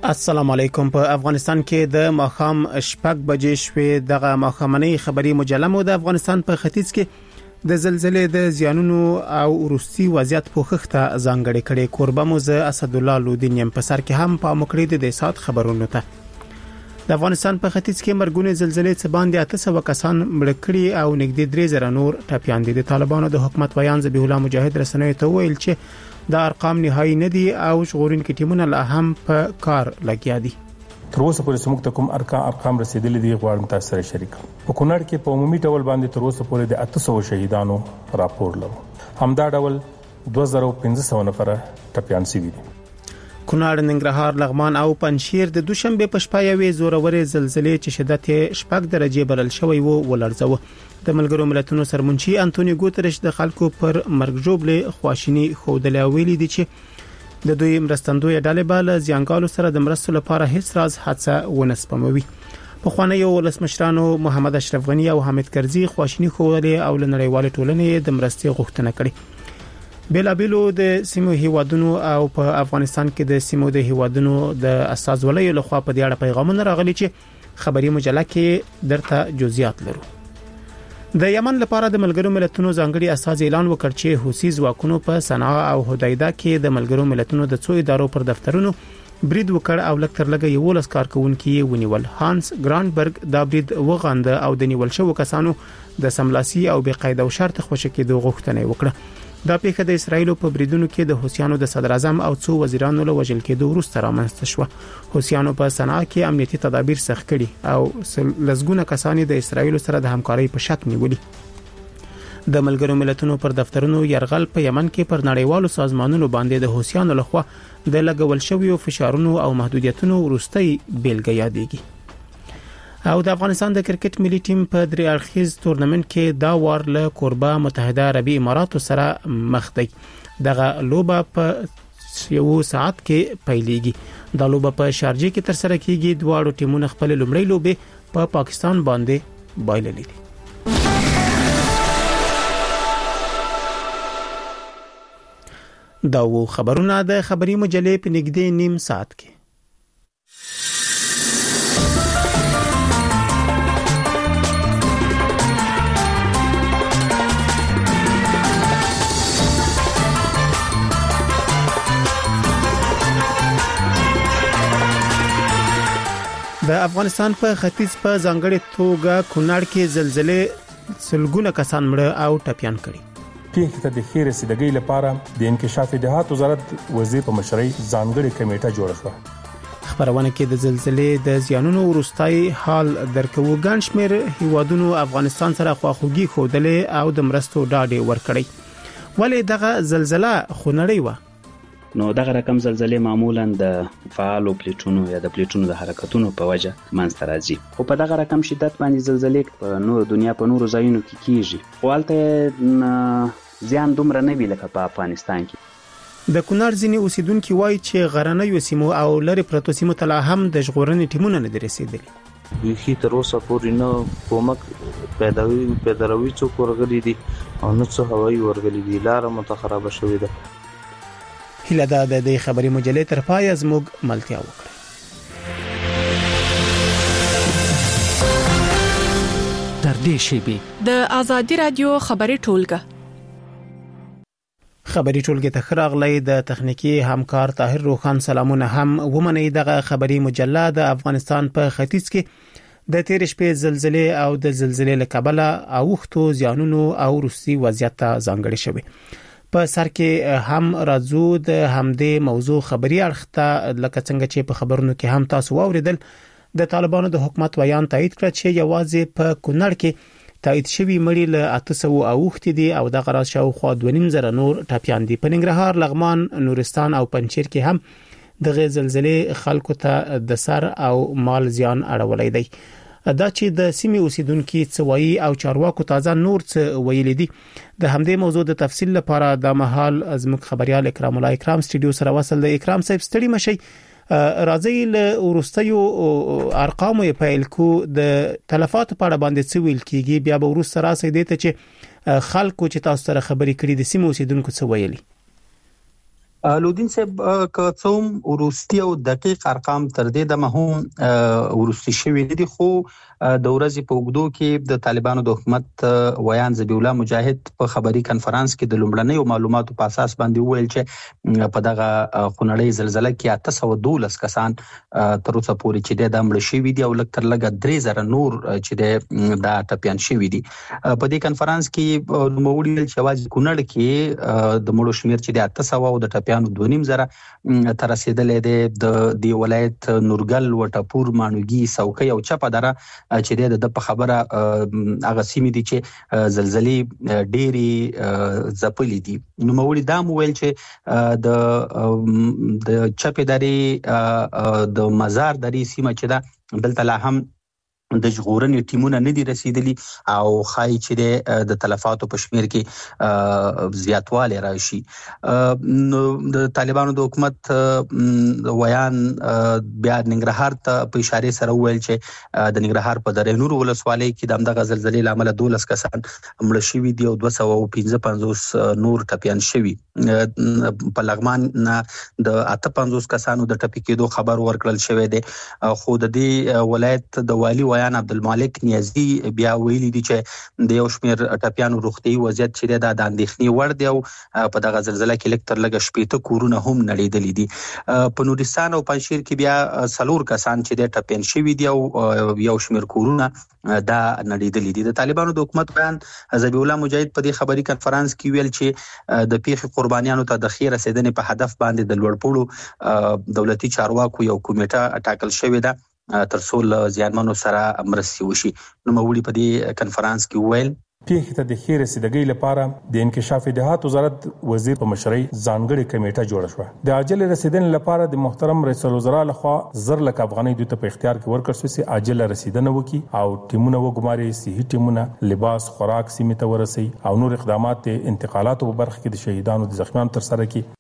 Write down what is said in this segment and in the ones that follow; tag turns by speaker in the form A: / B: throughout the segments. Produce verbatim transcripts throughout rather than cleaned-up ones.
A: السلام علیکم. په افغانستان کې د ماخام شپږ بجې شوې دغه ماخامنۍ خبری مجله مو د افغانستان په ختیځ کې د زلزلې د زیانونو او وروستي وضعیت پوښښت ځانګړي کړي. کوربه مو زه اسد الله لودین يم. په سر کې هم په مکړې د سات خبرونو ته د افغانستان په ختیځ کې مرګونه زلزلې څخه باندې اته سوه کسان مړ کړي او نږدې درې زره نور ټپيان دي. د طالبانو د حکومت ویان ذبیح الله مجاهد رسنیو ته ویل چې دا ارقام نهایی نه دي او ژغورونکي ټیمونه لا هم په کار لګیا دي.
B: تر اوسه پورې سموږ ته کوم ارقام ارقام رسیدلي دي غواړم تاسو سره شریک کړم. په کونړ کې په عمومي ډول باندې تر اوسه پورې د اته سوه شهیدانو راپور لرو. همدا ډول دوه زره پنځه سوه نفر ټپيان شوي دي.
A: کونړ، ننګرهار، لغمان او پنجشیر د دوشنبه په شپه یوې زورورې زلزلې چې شدت یې شپږ درجه بلل شوی وو ولړزوه. د ملګرو ملتونو سرمنشي انټونیو ګوتریش د خلکو پر مرګ ژوبلې خواشینی خوده ویلي دي چې د دوی مرستندوی ډلې بل زیانګالو سره د مرستو لپاره هیڅ راز حادثه ونسپموي. په خوانه یو ولسمشرانو محمد اشرف غنی او حامد کرزي خواشینی خوده او لنړیوال ټولنې د مرستې غوښتنه کړې. بلابلو د سیمو هیوادونو او په افغانستان کې د سیمو د هیوادونو د استازولۍ لخوا په دې اړه پیغامونه راغلي چې خبري مجله کې درته جزئیات لرو. د یمن لپاره د ملګرو ملتونو ځانګړي استاذ اعلان وکړ چې حوثي ځواکونو په صنعاء او حدیده کې د ملګرو ملتونو د څو ادارو پر دفترونو برید وکړ او لکتر لګي یو لس کارکونکو ونیول. هانس ګرانبرګ دا برید وغانده او د نیول شو کسانو د سملاسي او بې قاعده او شرط خوشی کېدو غوښتنه وکړه. دا پیښه د اسرایل په بریدونو کې د حوثیانو د صدر اعظم او څو وزیرانو له وژل کېدو وروسته رامنځته شو. حوثیانو په صنعاء کې امنیتي تدابیر سخت کړي او لزګونه کسان د اسرایل سره د همکارۍ په شک نیولي. د ملګرو ملتونو پر دفترونو يرغل په یمن کې پر نړیوالو سازمانونو باندې د حوثیانو لخوا د لګول شویو فشارونو او محدودیتونو وروستي بیلګه یادېږي. او د افغانستان د کرکټ ملي ټیم په درې اړخیز تورنمنت کې دا وار له کوربه متحده عربي اماراتو سره مخ دی. دغه لوبه په یو ساعت کې پیلېږي. دا لوبه په شارجه کې تر سره کیږي. دواړو ټیمونو خپل لومړی لوبه په پا پاکستان باندې بایللې دي. دا و خبرونه د خبري مجلې په نږدې نیم ساعت کې. د افغانستان په ختیځ په ځانګړي توګه کونړ کې زلزلې سلګونه کسان مړه او ټپيان کړي.
B: پیښې ته د خیر رسیدګۍ لپاره د انکشاف دهات وزارت وزیر په مشرۍ ځانګړي کمیټه جوړه شوه.
A: خبرونه کې د زلزلې د زیانونو وروستي حال درکو. ګڼ شمېر هیوادونو افغانستان سره خواخوږي خوده او د مرستو ډاډ ورکړي. ولې دغه زلزلہ خونړۍ و؟
C: نو دغه رقم زلزلې معمولا د فعالو پلیټونو یا د پلیټونو د حرکتونو په وجه منځته راځي. خو په دغه رقم شدت باندې زلزلې په نور دنیا په نورو ځایونو کې کیږي. خو هلته زیان دومره نه وی لکه په افغانستان کې.
A: د کونړ ځینې اوسیدونکو وایي چې غرنیو سیمو او لرې پرتو سیمو ته لا هم د ژغورنې ټیمونه نه دي رسیدلي.
D: ویخي تر اوسه پورې نه کومک پیداوي پیداوي څوک ورغلي دي او نه څه هوایي ورغلي دي. لاره متخربه شوې ده.
A: هله دا د دې خبري مجلې تر پای زموږ ملتیا وکړه.
E: تر دې شیبي
F: د ازادي رادیو خبري ټولګه
A: خبري ټولګه ته خراغلی د تخنیکی همکار طاهر روخان سلامونه هم ومني. دغه خبري مجله د افغانستان په ختیځ کې د تیر شپې زلزلې او د زلزلې له کبله اوختو زیانونو او روسي وضعیت ځانګړي شوی. په سر کې هم راځو د همدې موضوع خبري اړخته لکه څنګه چې په خبرونو کې هم تاسو واوریدل. د طالبانو د حکومت ویان تایید کړ چې یوازې په کونړ کې تایید شوی مړي له اته سوه اوخت دي او د غراس شاوخوا دوه نیم زره نور ټپيان دي. په ننګرهار، لغمان، نورستان او پنجشیر کې هم د زلزلې خلکو ته د سر او مال زیان اړولای دی. دا چې د سیمې اوسیدونکو څوایي او چارواکو تازه نور څه ویلي دي. د همدې موضوع د تفصیل لپاره د محل زموږ خبريال اکرام الله اکرام سټوډیو سره وصل دی. اکرام صاحب ستړي مشي. راځي له ورستیو ارقامو په الکو د تلفات په اړه باندې څه ویل کیږي. بیا به ورسره راسي دي ته چې خلکو چې تاسو سره خبرې کړې د سیمې اوسیدونکو څه ویلي.
G: لودین صاحب که څوم وروستي او دقیق ارقام تر دې دمه هم وروستي شوي نه دي، خو د ورځې په اوږدو کې د طالبانو د حکومت ویان ذبیح الله مجاهد په خبري کنفرانس کې د لومړنیو معلوماتو په اساس باندې وویل چې په دغه خونړۍ زلزلې کې اته سوه دولس کسان تر اوسه پورې چې د مړه شوي دي او لږ تر لږه درې زره نور چې د ټپیان شوي دي. په دې کنفرانس کې نوموړي ویل چې یوازې کونړ کې د مړو شمېر چې د اته سوه او د ټپیانو دوه نیم زره تر رسیدلې ده. د دې ولایت نورګل، وټپور، مانوګي، څوکۍ او چپه دره چې د په خبره هغه سیمې دي چې زلزلې ډېری ځپلې دي. نوموړي دا ویل چې د د چپه درې د مزار درې سیمه چې ده دلته لا هم د ژغورنې ټیمونه نه دي رسیدلي او خای چې د تلفاتو په شمیر کې زیاتوالی راشي. نو د طالبانو د حکومت ویان بیا ننګرهار ته په اشاره سره وویل چې د ننګرهار په دره نور ولسوالۍ کې د همدغه زلزلې له امله دولس کسان مړه شوي دي او دوه سوه او پنځه پنځوس نور ټپیان شوي. په لغمان نه د اته پنځوس کسانو د ټپي کېدو خبر ورکړل شوی دی، خو د دې ولایت د والي ویان عبدالمالک نیازی بیا ویلي دي چې د یو شمېر ټپیانو روغتیايي وضعیت چې د اندېښنې وړ دی او په دغه زلزله کې لږ تر لږه شپېته کورونه هم نړېدلي دي. په نورستان او پنجشیر کې بیا څلور کسان چې د ټپیان شوي دي او یو شمېر کورونه دا نړېدلي دي. د طالبانو د حکومت بیان ذبیح الله مجاهد په دې خبري کنفرانس کې ویل چې د پیښې قربانیانو ته د خیر رسیدنې په هدف باندې د لوړپوړو دولتي چارواکو یو کمیټه ټاکل شوې ده تر څو له زیانمنو سره مرستې وشي. نوموړي په دې کنفرانس کې وویل
B: پیښې ته د ښې رسیدګۍ لپاره د انکشاف دهات وزارت وزیر په مشرۍ ځانګړې کمیټه جوړه شوه. د عاجل رسیدنې لپاره د محترم رئیس الوزرا لخوا زر لک افغانۍ دوی ته په اختیار کې ورکړل شوې چې عاجل رسیدنه وکړي او ټیمونه وګماري، صحي ټیمونه، لباس، خوراک سیمې ته ورسي او نور اقدامات د انتقالاتو په برخه کې د شهیدانو د زخمیانو تر سره کړي.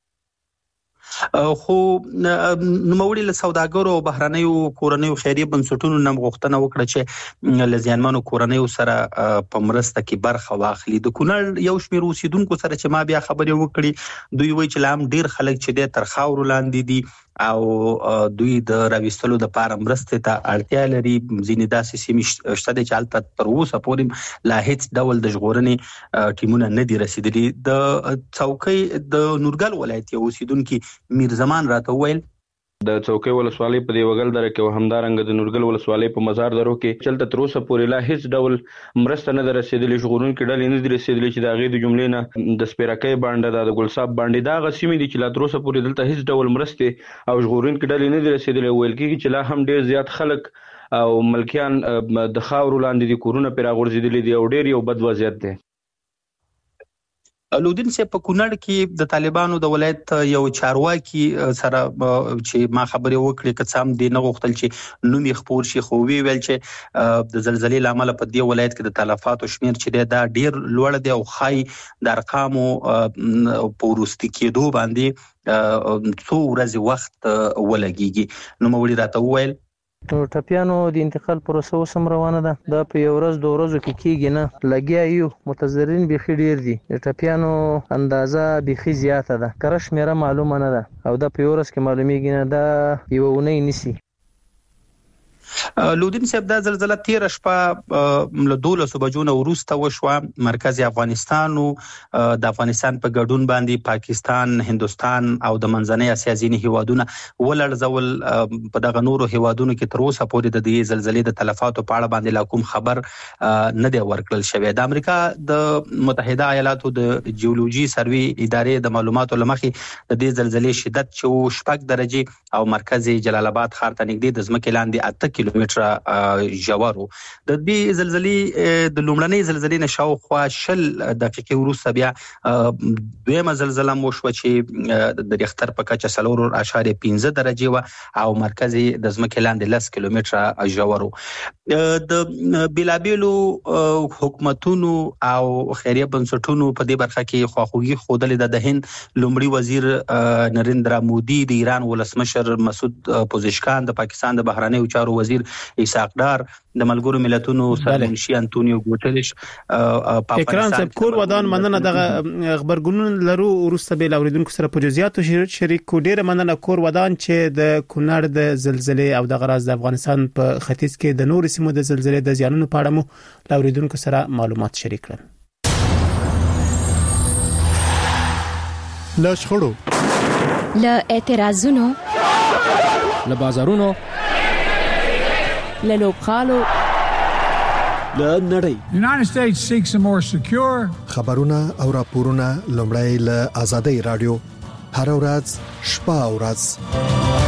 G: خو نوموړي له سوداګرو او بهرنیو کورنیو خیریه بنسټونو نه غوښتنه وکړه چې له زیانمنو کورنیو سره په مرسته کې برخه واخلي. د کونړ یو شمېر اوسیدونکو سره چې ما بیا خبرې وکړې دوی وایي چې لا هم ډېر خلک چې د تر خاورو لاندې دي او دوی د راوستلو د پاره مرستې ته اړتیا لري. ځینې داسې سیمې شته چې هلته تر اوسه پورې لا هیڅ ډول د ژغورنې ټیمونه نه دي رسیدلي. د څوکۍ د نورګل ولایت یو اوسیدونکي میرزمان راته وویل
H: د څوکۍ ولسوالۍ په دی وګل دره کې او همدارنګه د نورګل ولسوالۍ په مزار درو کې چلته تر اوسه پورې لا هیڅ ډول مرسته نه رسیدلې. ژغورونکي ډلې نه دي رسیدلې چې د هغې د جملې نه د سپیرکۍ بانډه د ګلصاب بانډې دا هغه سیمې دي چې لا تر اوسه پورې دلته هیڅ ډول مرستې او ژغورونکي ډلې نه دي رسیدلې. ویل کېږي چې لا هم ډېر زیات خلک او ملکیان د خاورو لاندې دي، کورونه پرې راغورځېدلي دي او ډېر یو بد وضعیت دی.
G: لودین صاحب په کونړ کې د طالبانو د ولایت یو چارواکي سره چې ما خبرې وکړې که څه هم دې نه غوښتل چې نوم یې خپور شي، خو وی ویل چې د زلزلې له امله په دې ولایت کې د تلفاتو شمېر چې دی دا ډېر لوړ دی او ښایي د ارقامو په وروستي کېدو باندې څو ورځې وخت ولګېږي. نوموړي راته وویل
I: نو ټپیانو د انتقال پروسه اوس هم روانه ده. دا په یو ورځ دوه ورځو کې کېږي نه، لګیا یو متضررین بیخي ډېر دي. د ټپیانو اندازه بیخي زیاته ده، کره شمېره معلومه نه ده او دا په یو ورځ کې معلومیږي نه، دا یوه اونۍ نیسي.
G: لودین صاحب دا زلزله تیره شپه له دولسو بجو نه وروسته وشوه. مرکزي افغانستان او د افغانستان په ګډون باندې پاکستان، هندوستان او د منځنۍ اسیا ځینې هیوادونه ولړزول. په دغه نورو هیوادونو کې تر اوسه پورې د دې زلزلې د تلفاتو په اړه باندې لا کوم خبر نه دی ورکړل شوی. د امریکا د متحده ایالاتو د جیولوژي سروي ادارې د معلوماتو له مخې د دې زلزلې شدت چې شپږ درجې او مرکز جلال آباد ښار ته نږدې د ځمکې لاندې اته کیلومتره ژورو. د دې زلزلې د لومړنۍ زلزلې نه شاوخوا شل دقیقې وروسته بیا دویمه زلزله مو شوه چې د ریختر په کچه څلور اعشاریه پنځه درجې وه او مرکز یې د ځمکې لاندې لس کیلومتره ژورو. د بیلابیلو حکومتونو او خیریه بنسټونو په دې برخه کې خواخوږي ښودلې ده. د هند لومړي وزیر نریندرا مودي، د ایران ولسمشر مسعود پوزشکان، د پاکستان د بهرنیو چارو وزیر وزیر اسحاق ډار د ملګرو ملتونو سرمنشي انټونیو ګوتریش
A: په اکرام صاحب کور ودان مننه دغه خبرګونونه لرو ورسته به اوریدونکو سره په جزئیاتو شریک کو ډیره مننه کور ودان چې د کونړ د زلزلې او د غراز د افغانستان په ختیځ کې د نور سیمو د زلزلې د زیانونو په اړه مو اوریدونکو سره معلومات شریک کړل.
J: له شخړو،
K: له اعتراضونو،
E: له بازارونو،
K: له لوبخالو،
E: له نړۍ.
L: United States seeks a more secure
J: خبرونه او راپورونه لومړی له آزادۍ رادیو هر ورځ شپه او ورځ.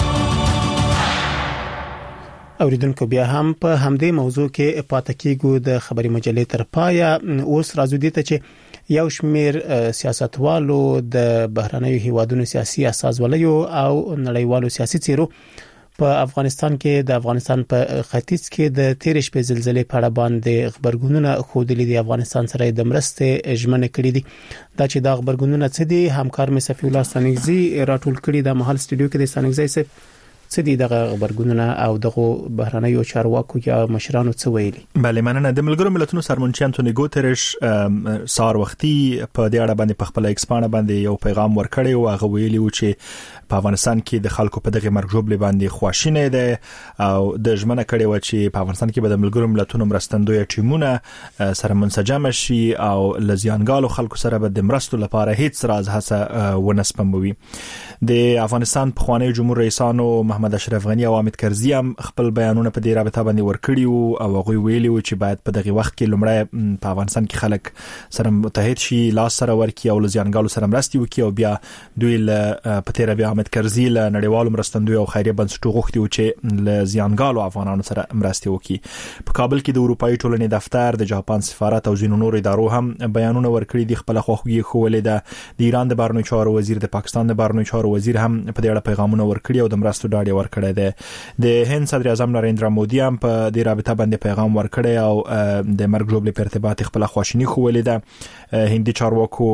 A: اوریدونکو بیا هم په همدې موضوع کې پاتې کیږو د خبري مجلې تر پایه. اوس راځو دي ته چې یو شمیر سیاستوالو د بهرنیو هیوادونو سیاسي اساسوالو او نړیوالو سیاسي څیرو په افغانستان کې د افغانستان په ختیځ کې د تیر شپې زلزلې په اړه باندې خبرګونونه خودلې دي. افغانستان سره د مرستې ژمنه کړې دي. دا چې دا خبرګونونه څه دي، همکار مې صفی الله سانګزي راټول کړي د محل سټډیو کې د سانګزي سره څه دي دغه خبرګونونه او دغه بهرنیو چارواکو یا مشرانو څه ویلي.
M: بله مننه. د ملګرو ملتونو سرمنشي انټونی ګوتریش سار وختي په دې اړه باندې په خپل ایکسپانه باندې یو پیغام ورکړی او هغه ویلي و چې په افغانستان کې د خلکو په دغه مرګ ژوبل باندې خواشینه ده او د ژمنه کړې و چې په افغانستان کې به د ملګرو ملتونو مرستندوی ټیمونه سره منسجم شي او لزیانګالو خلکو سره به د مرستو لپاره هیڅ راز هڅه ونه سپموي. د افغانستان په خوانی جمهور رئیسانو محمد اشرف غنی او حامد کرزي هم خپل بیانونه په دې رابطه باندې ورکړي او هغه ویلي و چې باید په دغه وخت کې لمړی په افغانستان کې خلک سره متحد شي، لاس سره ورکړي او لزیانګالو سره مرستي وکړي او بیا دوی له په تیر بیا حامد کرزي له نړیوالو مرستندوی او خیریه بنسټونو غوښتي و چې لزیانګالو افغانانو سره مرستي وکړي. په کابل کې د اروپאי ټولنې دفتر، د جاپان سفارت او ځینو نورو ادارو هم بیانونه ورکړي دي. خپل خوښي خولې ده. د ایران د بهرنیو چارو وزیر، د پاکستان د بهرنیو چارو وزیر هم په دې اړه پیغامونه ورکړي او د مرستو ډاډ ورکړی دی. د هند صدر اعظم نریندرا مودي هم په دې رابطه باندې پیغام ورکړی او د مرګ ژوبل په ارتباط خپل خواشینی خولې ده. هندي چارواکو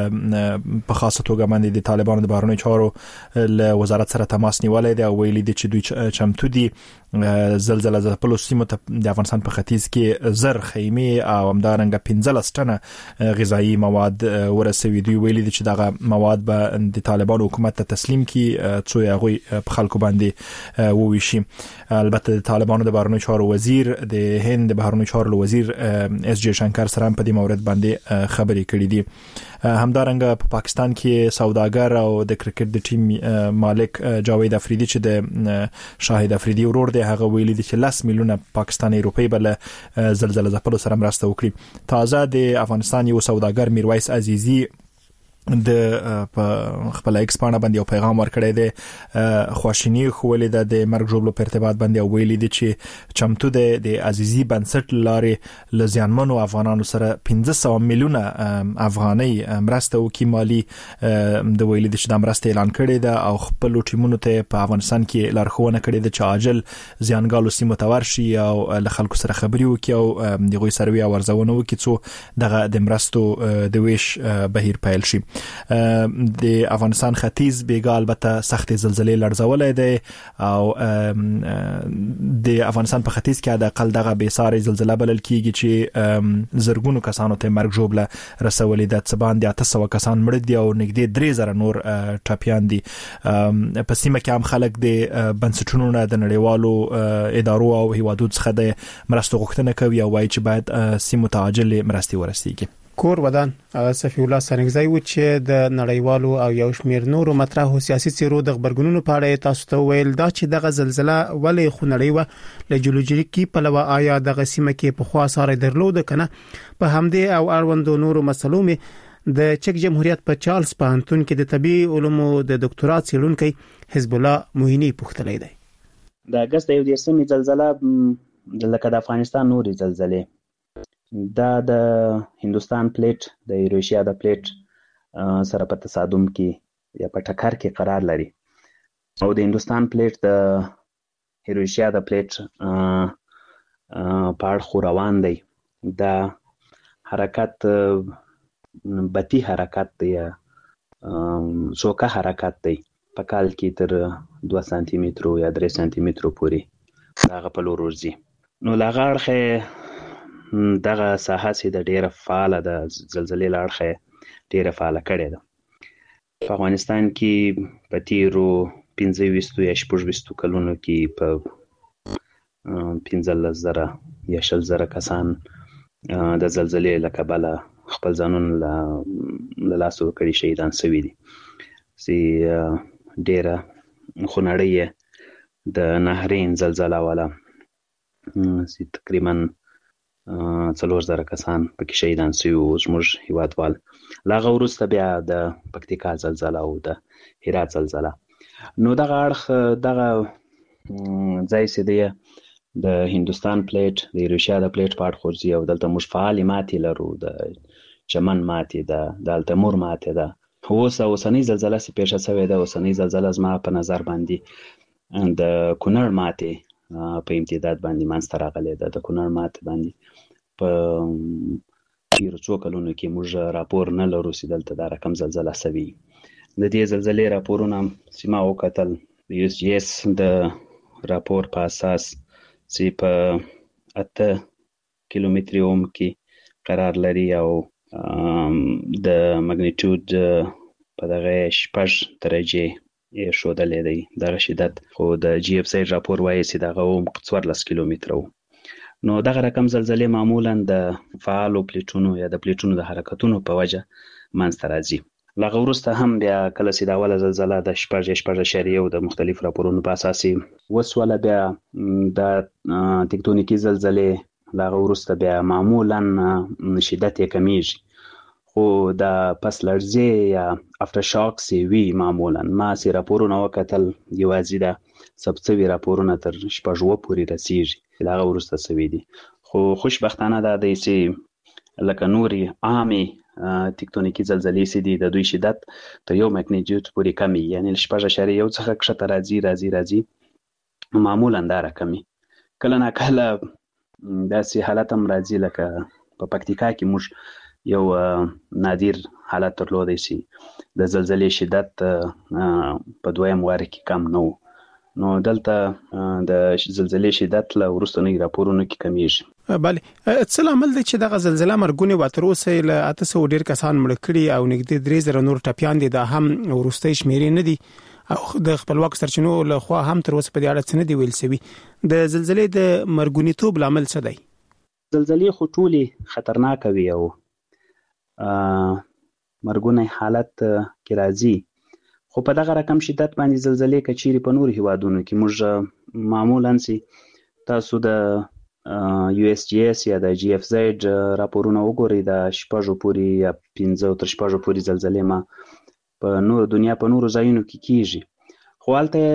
M: په خاصه توګه باندې د طالبانو د بهرنیو چارو له وزارت سره تماس نیولای دی او ویلي دي چې دوی چمتو دي زلزلہ ځپلو سیمو ته د افغانستان په ختیځ کې زر خیمه او همدارنګه پنځلس ټنه غذایی مواد ورسوي. دوی ویلي دي چې دغه مواد به د طالبانو حکومت ته تسلیم کی څو هغه په خلکو باندې وویشي. البته د طالبانو د بهرنیو چارو وزیر، د هند د بهرنیو چارو وزیر اس جی شنکر سره په دې مورد باندې خبرې کړې دي. همدارنګه په پاکستان کې سوداګر او د کرکټ د ټیم مالک جاوید افریدی چې د شاهد افریدی ورور دی، هغه ویلي دي چې لس میلیونه پاکستاني روپۍ بل زلزلہ ځپلو سره مرسته وکړي. تازه د افغانستان یو سوداګر میرویس عزیزی د خپل ایکسپانه باندې یو پیغام ورکړی دی. خواشینی خولې ده د مرګ ژوبلو په ارتباط باندې او ویلي دي چې چمتو ده د عزیزی بنسټ لارې لزیانمنو افغانانو سره پنځه سوه میلیونه افغانۍ مرسته وکړي مالی. د ویلي دي چې د مرسته اعلان کړی ده او خپل ټیمونو ته په افغانستان کې لارښوونه کړې ده چې عاجل زیانګالو سیمو ته ورشي او له خلکو سره خبرې وکړي او د غوي سروي او ارزونه وکړي څو دغه د مرستو د ویش بهیر پیل شي. د افغانستان ختیځ بیګا البته سخت زلزلې لړزولې ده او د افغانستان په ختیځ کې د اقل دغه بې ساري زلزلہ بلل کیږي چې زرګونو کسانو ته مرګ ژوبله رسولې ده. څه باندې اته سوه کسان مړ دي او نږدې درې زره نور ټپیان دي. په سیمه کې هم خلک د بنسټونو نه د نړیوالو ادارو او هیوادو څخه د مرستو غوښتنه کوي او وايي چې باید سیمو ته عاجل مرستې ورسیږي.
A: کور ودان صفی الله سانګزي و چې د نړیوالو او یو شمیر نورو مطرحو سیاسي څیرو د خبرګونونو په اړه تاسو ته ویل دا چې دغه زلزلہ ولې خونړی و له جیولوجیکي پلوه آیا دغه سیمه کې په خوا سره درلود کنه. په همدې او اړوندو نورو مسلو می د چک جمهوریت په چارلز پوهنتون کې د طبي علومو د ډاکټرا څېړونکي حزب الله موهینی پوښتلی دی.
C: د اگست یو دیرشمې زلزلہ لکه د افغانستان نورې زلزلې دا د هندوستان پلیټ د ایروشیا د پلیټ سره په تصادم کې یا په ټکر کې قرار لري او د هندوستان پلیټ د ایروشیا د پلیټ په اړخ روان دی. دا حرکت بتی حرکت دی یا څوکه حرکت دی. په کال کې تر دوه سانتي مترو یا درې سانتي مترو پورې هغه په لور ورځي. نو لا غاړه دغه ساحه سي د ډیره فعال د زلزلې لاړخه ډیره فعال کړي ده په افغانستان کې په تیرو پنځه ویشت یا شپږ ویشت کلونو کې په پنځه زره یا شل زره کسان د زلزلې له کبله خپل ځانونه له لاسه ورکړي شهیدان شوي دي سي ډیره خونړۍ د نهرین زلزله والا سي تقریبا څلور زره کسان پکې شهیدان شوي وو زموږ هیوادوال. له هغه وروسته بیا د پکتیکا زلزله او د هرات زلزله. نو دغه اړخ دغه ځای چې دی د هندوستان پلیټ د ایروشیا د پلیټ په اړخ ورځي او دلته موږ فعالې ماتې لرو د چمن ماتې ده د التمور ماتې ده. اوس اوسنۍ زلزله چې پیښه شوې ده اوسنۍ زلزله زما په نظر باندې د کونړ ماتې په امتداد باندې منځته راغلې ده. د کونړ ماتې باندې په تیرو څو کلونو کې موږ راپور نه لرو چې دلته دا رقم زلزله شوې. د دې زلزلې راپورونه چې ما وکتل د یو اس جي اس د راپور په اساس چې په اته کیلومتري اوم کې قرار لري او د مګنیټیود په دغه شپږ درجې یې ښودلی دی دغه شدت. خو د جی اف سایډ راپور وایي چې دغه عمق څوارلس کیلومتره و. نو دغه رقم زلزلې معمولا د فعالو پلیټونو یا د پلیټونو د حرکتونو په وجه منځته راځي. له هغه وروسته هم بیا کله چې د اوله زلزله د شپږ شپږ اعشاریه او د مختلفو راپورونو په اساس وسوله بیا د تکتونیکي زلزلې له هغه وروسته بیا معمولا شدت یې کمیږي خو د پس لړزې یا افټر شاکس وي. معمولا ما چې راپورونه وکتل یوازې د ثبت شوي راپورونه تر شپږ اووه پورې رسیږي له هغه وروسته شوي دي. خو خوشبختانه دا دی چې لکه نورې عامې تکتونیکي زلزلې چې دي د دوی شدت تر یو مګنیټیود پورې کم وي یعنې له شپږ اعشاریه یو څخه کښته راځي راځي راځي معمولا دا رقم وي. کله ناکله داسې حالت هم راځي لکه په پکتیکا کې موږ یو نادر حالت درلودی چې د زلزلې شدت په دویم واره کې کم نه و. نو دلته د زلزلې شدت له وروستنۍ راپورونو کې کمیږي.
A: بله څه لامل دی چې دغه زلزله مرګونې و تر اوسه له اته سوه ډیر کسان مړه کړي او نږدې درې زره نور ټپیان دي دا هم وروستۍ شمیرې نه دي او د خپلواک سرچینو له خوا هم تر اوسه په دې اړه څه نه دي ویل شوي. د زلزلې د مرګونیتوب لامل څه دی؟
C: زلزلې خو ټولې خطرناکه وي او مرګونی حالت کې راځي خو په دغه رقم شدت باندې زلزلې که چیرې په نورو هیوادونو کې موږ معمولا چې تاسو د یو اس جی اس یا د جی اف زیډ راپورونه وګورئ د شپږو پورې یا پنځه تر شپږو پورې زلزلې ما په نورو دنیا په نورو ځایونو کې کیږي خو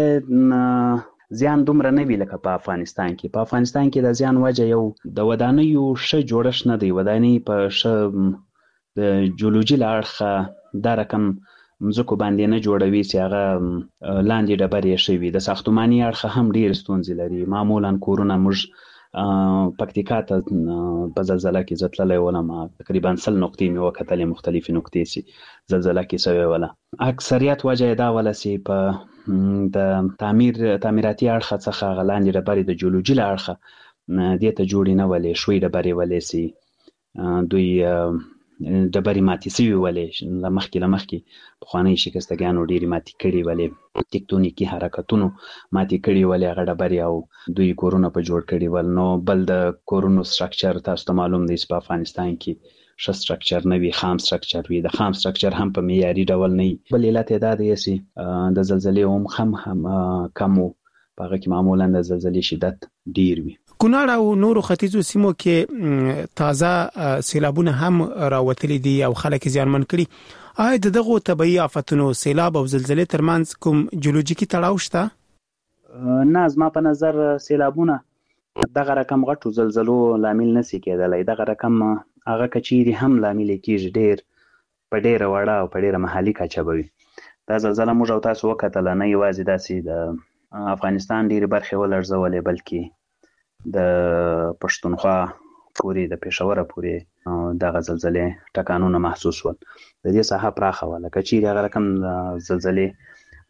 C: هلته زیان دومره نه وي لکه په افغانستان کې. په افغانستان کې د زیان وجه یو د ودانیو ښه جوړښت نه دی. ودانۍ په ښه د جیولوژي له اړخه دا رقم مځکو باندې نه جوړوي چې هغه لاندې ډبرې شوي. د ساختماني اړخه هم ډېرې ستونزې لري. معمولا کورونه موږ پکتیکا ته په زلزله کې زه تللی ولم تقریبا سل نقطې مې وکتلې مختلفې نقطې چې زلزله کې شوې وله. اکثریت وجه یې دا وله چې په د تعمیر تعمیراتي اړخه څخه هغه لاندې ډبرې د جیولوژي له اړخه دې ته جوړې نه ولې ښوي ډبرې ولې چې دوی ډبرې ماتې شوي ولې له مخکې له مخکې پخوانۍ شکستګانو ډېرې ماتې کړي ولې تکتونیکي حرکتونو ماتې کړي ولې هغه ډبرې او دوی کورونه په جوړ کړي ول. نو بل د کورونو سټرکچر تاسو ته معلوم دی چې په افغانستان کې ښه سټرکچر نه وي خام سټرکچر وي. د خام سټرکچر هم په معیاري ډول نه وي. بل علت یې دا دی چې د زلزلې عمق هم هم کم و په هغه کې معمولا د زلزلې شدت ډېر وي.
A: کونړ او نورو ختیځو سیمو کې تازه سیلابونه هم راوتلي دي او خلک زیانمن کړي. آیا د دغو طبیعي آفتونو سیلاب او زلزلې ترمنځ کوم جیولوژیکي تړاو شته؟
C: نه زما په نظر سیلابونه دغه رقم غټو زلزلو لامل نشي کېدلی. دغه رقم هغه که چیرې هم لامل کېږي ډېر په ډېره وړه او په ډېره محلي کچه به وي. دا زلزله موږ او تاسو وکتله نه یوازې داسې د افغانستان ډېرې برخې ولړزولې بلکې د پښتونخوا پورې د پېښوره پورې دغه زلزلې ټکانونه محسوس ول. د دې ساحه پراخه وه. لکه چیرې هغه رقم زلزلې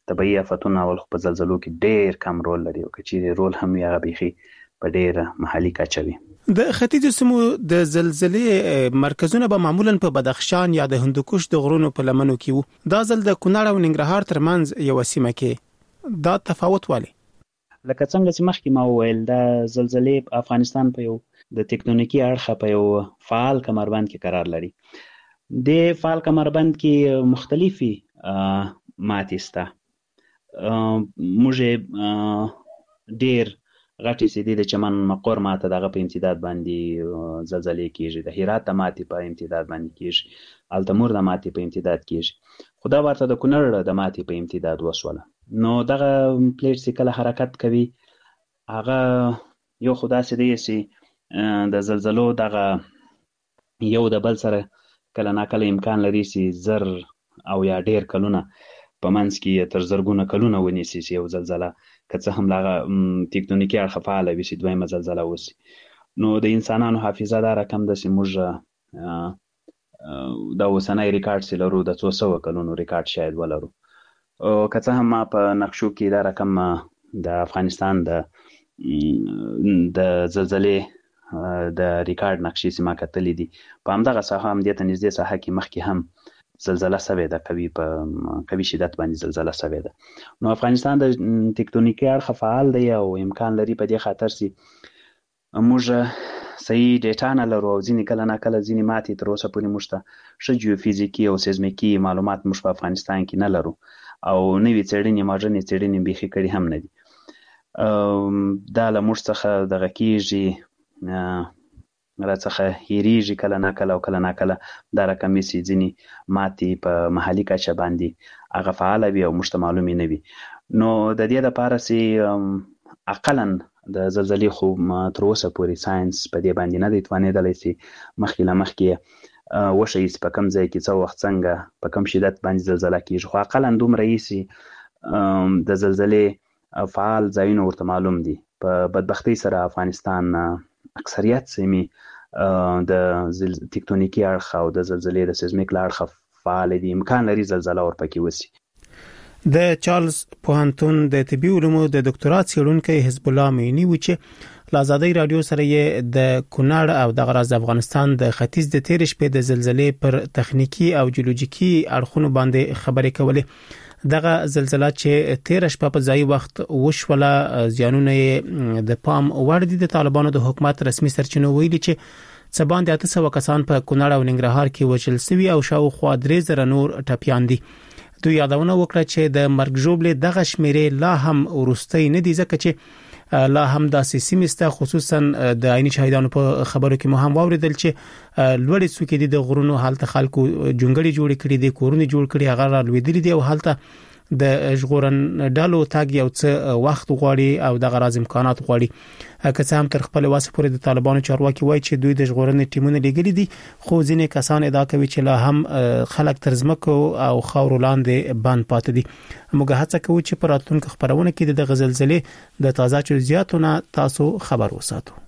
C: طبيعي آفتونه او په زلزلو کې ډېر کم رول لري او کچې رول هم یې غبيخي په ډېر محلي کچوي.
A: د ختیځ سیمو د زلزلې مرکزونه به معمولا په بدخشان یا د هندوکش د غرونو په لمنو کې وو. دا ځل د کونړ او ننګرهار ترمنځ یو سیمه کې دا تفاوت والی
C: لکه څنګه چې مخکې ما وویل د زلزلې په افغانستان په یو د ټیکټونیکي اړخ په یو فعال کمربند کې قرار لري. د فعال کمربند کې مختلفي ماتې سته. موږ ډېر غټي سي د چمن مقر ماته دغه په امتداد باندې زلزلې کیږي، د هرات ماتې په امتداد باندې کیږي، التمور د ماتې په امتداد کیږي. خدا ورته د کونړ د ماتې په امتداد وسوله. نو دغه پلیټ چې کله حرکت کوي هغه یو خدا سي دی چې د زلزلو دغه یو د بل سره کله ناکله امکان لري چې زر او یا ډیر کلونه په منځ کې تر زرګونه کلونه ونیسي چې یو زلزله که څه هم هغه ټیکټونیکي اړخ فعاله وي چې دویمه زلزله وشي. نو د انسانانو حافظه دا رقم ده چې موږ دا اوسنی ریکارډ چې لرو د څو سوه کلونو ریکارډ شاید ولرو. که څه هم ما په نقشو کې دا رقم د افغانستان د د زلزلې د ریکارډ نقشې چې ما کتلې دي په همدغه ساحه هم دې ته نږدې ساحه کې مخکې هم زلزله سوې ده، قوي په قوي شدت باندې زلزله سوې ده. نو افغانستان د ټیکټونیکي اړخ فعال دی او امکان لري په دې خاطر چې موږ صحیح ډیټا نه لرو او ځینې کله نه کله ځینې ماتې تر اوسه پورې موږ ته ښه جیوفیزیکي او سیزمیکي معلومات موږ په افغانستان کې نه لرو او نوې څېړنې ماډرنې څېړنې بیخي کړي هم نه دي. دا له موږ څخه دغه کېږي راڅخه هېرېږي کله نه کله او کله نه کله دا رقم یې ځینې ماتې په محلي کچه باندې هغه فعاله وي او موږ ته معلومې نه وي. نو د دې دپاره چې اقلا د زلزلې خو تر اوسه پورې ساینس په دې باندې نه دی توانېدلی چې مخکې له مخکې وښیي چې په کوم ځای کې څه وخت څنګه په کوم شدت باندې زلزله کېږي، خو اقلا دومره یې چې د زلزلې فعال ځایونه ورته معلوم دي. په بدبختۍ سره افغانستان اکثریت سیمې د ټیکټونیکي اړخ او د زلزلې د سیزمیک له اړخه فعال دي، امکان لري زلزله ورپکې وشي.
A: د چارلز پوهنتون د طبي علومو د ډاکټرا څېړونکی حزب الله مینی و چې له ازادۍ رادیو سره یې د کونړ او د غراز افغانستان د ختیځ د تیر شپې د زلزلې پر تخنیکی او جیولوژیکي اړخونو باندې خبرې کولې. دغه زلزلہ چې تیر شپه په ځای وخت وشوله ځانونه د پام وړ دي. د طالبانو د حکومت رسمي سرچینو ویلي چې څه باندې اته سوه کسان په کونړ او ننګرهار کې وژل شوي او شاوخوا درې زره نور ټپیان دي. دوی یادونه وکړه چې د مرګ ژوبلې دغه شمیرې لا هم ورستۍ نه دي ځکه چې لا هم داسې سیمې سته، خصوصا د عیني شهیدانو په خبرو کې مو هم واوریدل چې لوړې څوکې دي د غرونو حالت خلکو جونګړې جوړې کړې دي، کورونه جوړ کړي، هغه را لوېدلي دي او حالت د ژغورن ډالو تاګ یو څه وخت غواړي او د غراز امکانات غواړي. که څه هم تر خپل واسه پورې د طالبانو چارواکي وایي چې دوی د ژغورنې ټیمونه لګلي دي، خو ځینې کسان ادعا کوي چې لا هم خلک تر ځمکو او خاورو لاندې بند پاتې دي. موږ هڅه کوو چې په راتلونکو خبرونه کې د زلزلې د تازه جزئیاتو نه تاسو خبر وساتو.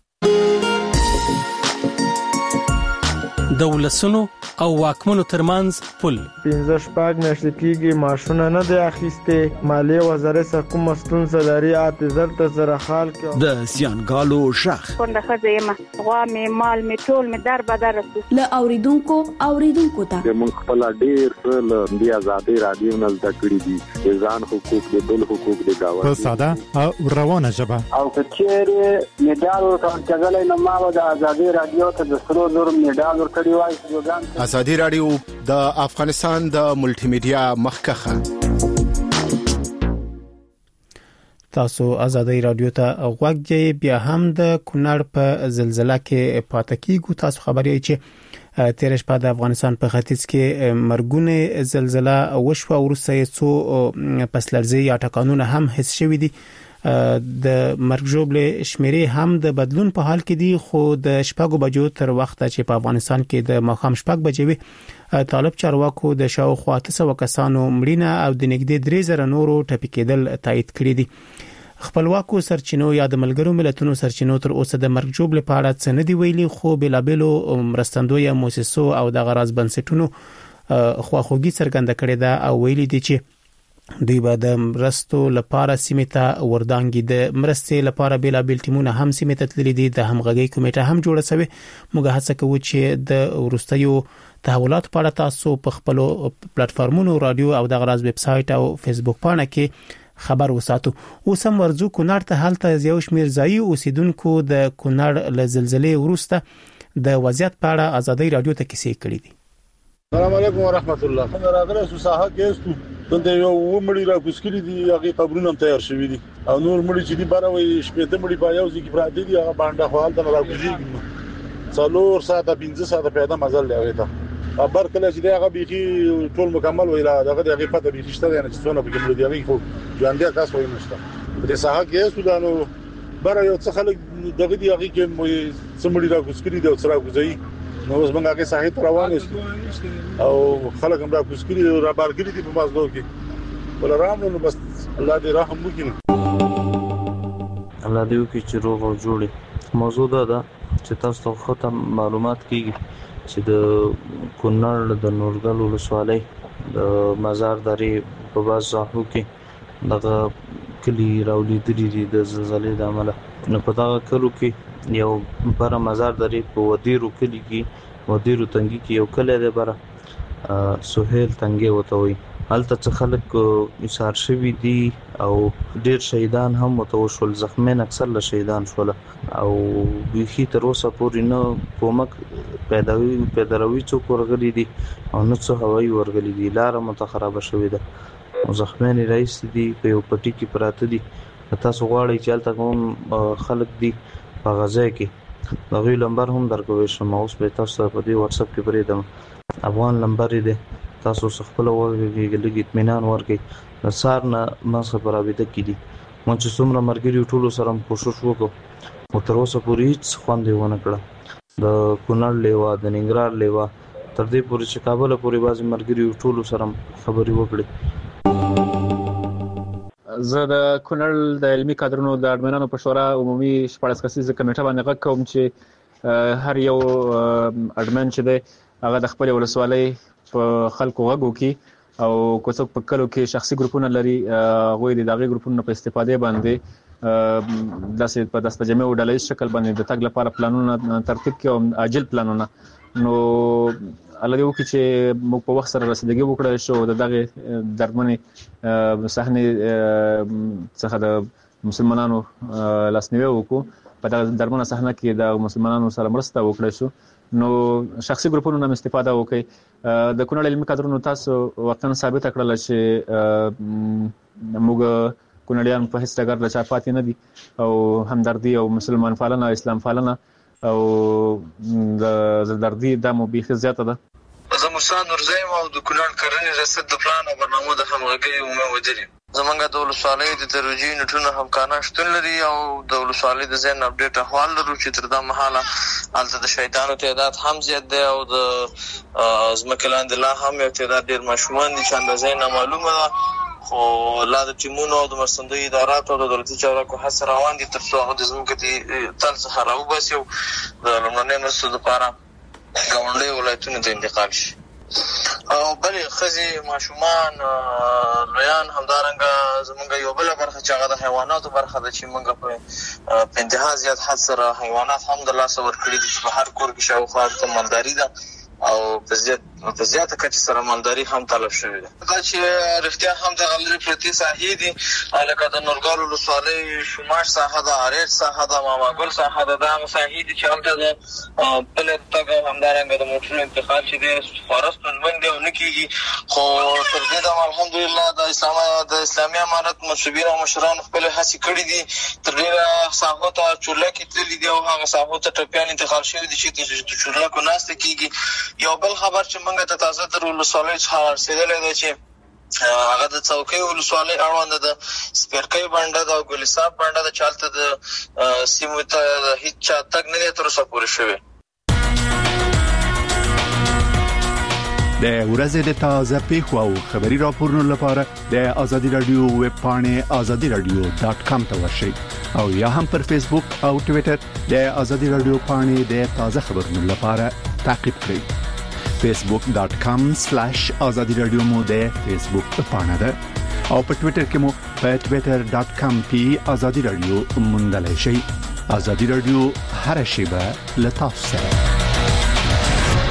N: د ولسونو او واکمنو ترمنځ پل
O: پنځه شپږ میاشتې کېږي ماشونه نه دی اخیستې، مالیې وزارت سره کومه ستونزه لري، اته زر ته زره خال کې
N: د زیانګالو شخ
P: پنده ښځه یم، غوا مې مال مې ټول مې در بدر رسو
Q: له اوریدونکو اوریدونکو ته
R: موږ خپل ډېر څه له دې ازادۍ رادیو نه زده کړي دي، ځان حقوق دي، بل حقوق دي گاوه
S: په ساده او روانه ژبه.
T: او که چیرې میډال ورکړل نو ما د ازادۍ رادیو ته د سرو زر میډال ورکړی وای.
U: ازادي رادیو د افغانستان د ملټي میډیا مخکخه.
A: تاسو ازادۍ رادیو ته غوږی بیا هم د کونړ په زلزلہ کې پاتې کیږو. تاسو خبرې چې تیر شپه د افغانستان په ختیځ کې مرګونه زلزلہ وشوه، ورسته څو پسلرزي یا ټکانونه هم حس شوي دي. د مرګ ژوبلې شمیرې هم د بدلون په حال کې دي، خو د شپږو بجو تر وخت چې په افغانستان کې د ماښام شپږ بجې وي طالب چارواکو د شاوخوا اته سوه کسانو مړینه او د نږدې درې زره نورو ټپي کېدل تایید کړي دي. خپلواکو سرچینو یا د ملګرو ملتونو سرچینو تر اوسه د مرګ ژوبلې په اړه څه نه دی ویلي، خو بلابلو مرستندوی موسسو او د غراز بنسټونو خواخوږي څرګنده کړې ده او ویلي دي چې دوی به د مرستو لپاره سیمه ته وردانګي د مرستې لپاره بلا بیل ټیمونه هم سیمه ته تللي دي. د همغږي کمیټه هم جوړه شوې. موږ هڅه کوو چې د ورستیو تحولات په اړه تاسو په خپل پلیټ فارمونو رادیو او د غراز ویب سټ او فیسبوک باندې کې خبر وساتو. اوس هم ورزو کونړ ته حالت یو شمیر ځای اوسیدونکو د کونړ له زلزلې وروسته د وضعیت په اړه ازادي رادیو ته کیسې کړې دي.
D: السلام علیکم ورحمت الله. څنګه راغلی سو ساحه کې ستو د یو ومړي را کوسکري دي هغه قبرونه هم تیار شوی دي او نور مړي چې دي باروي شپته مړي په یو ځای کې پراته دي هغه باندې خو حالت نه راکوزي څلور ساعته پنځه ساعته پیدا مزل دی هغه ته خبر کله چې هغه بيخي ټول مکمل ویلا دغه دغه پته بيخي شته نه چې څونه بګم لري هغه خو ژوندیا تاسو وایي نشته په دې ساحه کې سودانو بار یو څه خلک دغه دی هغه کې سمړي را کوسکري دی او سره کوزي نو اوس موږ هغه ساحه ته روان یو او خلک هم را کوسکري را بارګري دي په مازدو کې ول رام نو بس الله دې رحم وکړي.
I: الله دې وکړي چې روغ او جوړي. موضوع دا ده چې تاسو ته ختم معلومات کیږي چې د کونړ د نورګل ولسوالۍ د مزار درې په باز ځاهو کې دغه کلی راولي دي د زلزلې د عمله نو په دغه کلو کې یو بر مزار درې په ودیرو کلی کې ودیرو تنګي کې یو کلی دی بر سهیل تنګي وته وي هلته څه خلک ایثار شوي دي او ډېر شهیدان هم متوشل زخمین اکثر له شهیدان شول او بيخي تر اوسه پورې نه کومک پیداوي پیداوي څوک ورغلي دي او نه څه هوایي ورغلي دي لار متخربه شوې ده او زخمین رئیس دي په یو پټي کې پراته دي. تاسو غواړئ چې هلته کوم خلک دي په غزا کې دغه لمبر هم درکوي شم اوس به تاسو په دې واتس اپ کې پرېدم افغان لمبر دی تاسو خپل ورګي لګي اطمینان ورکي سار نه ماسه پر اوبته کیدی مونږ چې څومره مرګري ټولو سره کوشش وکړو او تر اوسه پورې هیڅ خوندې ونه کړه. د کونړ لیوا د ننګرهار لیوا تر دې پورې چې کابل پورې بازي مرګري ټولو سره خبري وکړي.
V: زه د کونړ د علمي کادرونو د اډمنانو په شورا عمومي شپږ کسیزه کمیټه باندې غږ کوم چې هر یو اډمن چې دی هغه د خپل ولسوالۍ په خلکو غږو کې او کوڅو په کلو کې شخصي ګروپونه لري غوي د دغه ګروپونو په استفاده باندې داسې په داس په جمع او ډلې شکل باندې د تګ لپاره پلانونه ترتیب کې او عاجل پلانونه نو الله دې وکړي چې موږ په وخت سره رسیدګي وکړو شو د دغه درمنې صحنه څخه د مسلمانانو لاسنیوي وکړو په دغه درمنه صحنه کې د مسلمانانو سره مرسته وکړو شو نو شخصي ګروپونو نه استفاده وکړي. د کونړ علمي کادرونو تاسو وختن ثابت کړل چې موږ کونړیان په هیڅ ډګر له چاپاتې نه دي او همدردي او مسلمان پالنه اسلام پالنه او د زردردي د مو بيخ زیاته ده.
W: زه موسی نورزیم او د کونړ کرنې رصد د پلان او برنامو د همغږي عمومي مدیر زمونږ د ولسوالۍ د ترویجي نټونو همکاران شتون لري او د ولسوالۍ د ځین اپډیټ احوال لرو چې تر دا مهاله هلته د شهیدانو تعداد هم زیات دی او د ځمکې لاندې لا هم یو تعداد ډېر ماشومان دي چې اندازه نه معلومه ده خو لا د ټیمونو او د مرستندوی ادارات او د دولتي چارواکو هڅې روان دي تر څو هغه د ځمکې تل څخه راوباسي او د لومړنۍ مرستو لپاره ګاونډي ولایتونو ته انتقال شي. او بلې ښځې ماشومان لویان همدارنګه زمونږ یو بله برخه چې هغه د حیواناتو برخه ده چې موږ په په انتها زیات حد سره حیوانات هم د لاسه ورکړي دي چې په هر کور کې شاوخوا هلته مالداري ده او په زیات په زیاته کچه سره مالداري هم طلب شوې ده. دا چې رښتیا هم د غلري پرتې ساحې دي لکه د نورګل ولسوالۍ شماش ساحه ده اریټ ساحه ده ماماګل ساحه ده دا هغه ساحې دي چې هلته د پلې تګ او همدارنګه د موټرو انتقال چې دی خورا ستونزمن دی او نه کېږي خو تر دې دمه الحمدلله د اسلام د اسلامي امارت منصوبین او مشران خپل هڅې کړې دي تر ډېره ساحو ته چورلکې تللي دي او هغه ساحو ته ټپیان انتقال شوي دي چې د چورلکو ناسته کېږي. یو بل خبر چې موږ ته تازه تر ولسوالۍ څخه رسېدلی دی چې هغه د څوکۍ ولسوالۍ اړونده د سپیرکۍ بنډه ده او ګلصاب بنډه ده چې هلته د سیمو ته د هېڅ چا تګ نه دی تر اوسه پورې شوی.
U: د ورځې د تازه پیښو او خبري راپورونو لپاره د آزادي رادیو ویب پاڼې آزادي رادیو ډاټ کام ته ورشئ او یا هم پر فیسبوک او ټوئیټر د آزادي رادیو پاڼې د تازه خبرونو لپاره تعقیب کړئ. facebook.com slash azadi radio مو د فیسبوک پاڼه ده او په ټوئیټر کې مو په ټوئیټر ډاٹ کام پی آزادی رادیو موندلای شئ. آزادی رادیو هر شیبه لتاف سره.